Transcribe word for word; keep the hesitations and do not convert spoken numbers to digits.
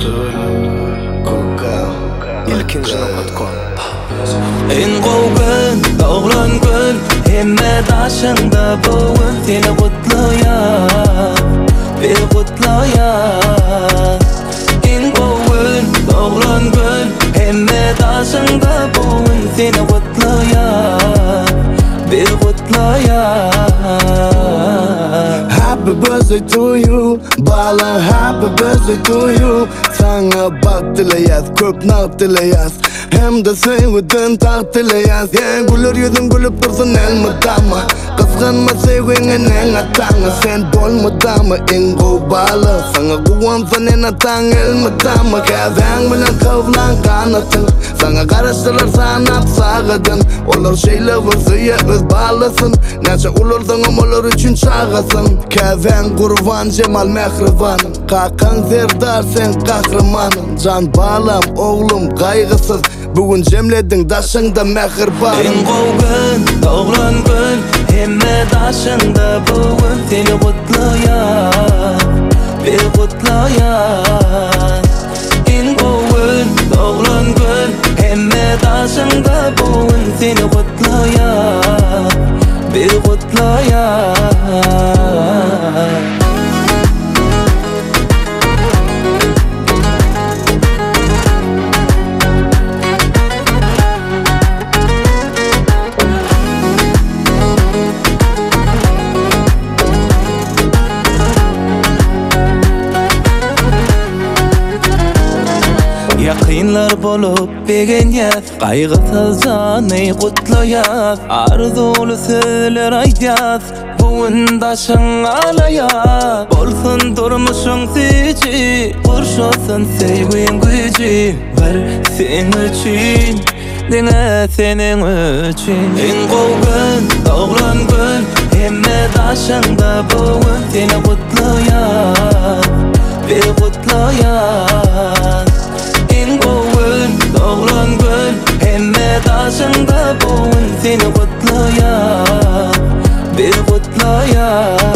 İlkinci nokta com. En qoğun, doğran gül, hemme daşında boğun seni kutlayar, bir kutlayar. En qoğun, doğran gül, hemme daşında boğun seni kutlayar, bir kutlayar. Happy birthday to you, bala happy birthday to you. Sana bak dileyaz, köp nağıt dileyaz. Hem de sevdin tak dileyaz. Yen gülür yüzün gülüp dursun elmi dama. Kıskanma sevginin en atağına. Sen bolma dama ingo bala. Sana kuvansan en atağın elmi dama. Kazan bilen kıvlan kanatın. Sana karıştırır sanat sağıdın. Olur şeyle vızıya öz bağlasın. Neçe olurdan olur için çağısın. Kazan kurban Cemal Mehriban'ın. Kakan zerdar sen kahramanın. Can bağlam oğlum kaygısız. Bugün cemledin daşında mehriban. En qoğun, doğran gül, hemme daşında bugün seni kutlayar, bir kutlayar. En qoğun, doğran gül, hemme daşında bugün seni kutlayar, bir kutlayar. Yaqinlar bolup begen yaz, qaygısız canı kutlayaz. Arzulu sözler aytaz, bugün daşın alayaz. Bolsun durmuşun sici, kurşolsun sevgin gücü. Var sen üçün, dine senin üçün. En qoğun, doğran gül, hemme daşında bugün seni kutlayaz, bir kutlayaz. En qoğun, doğran gül, hemme daşında bugün seni kutlayar, bir kutlayar.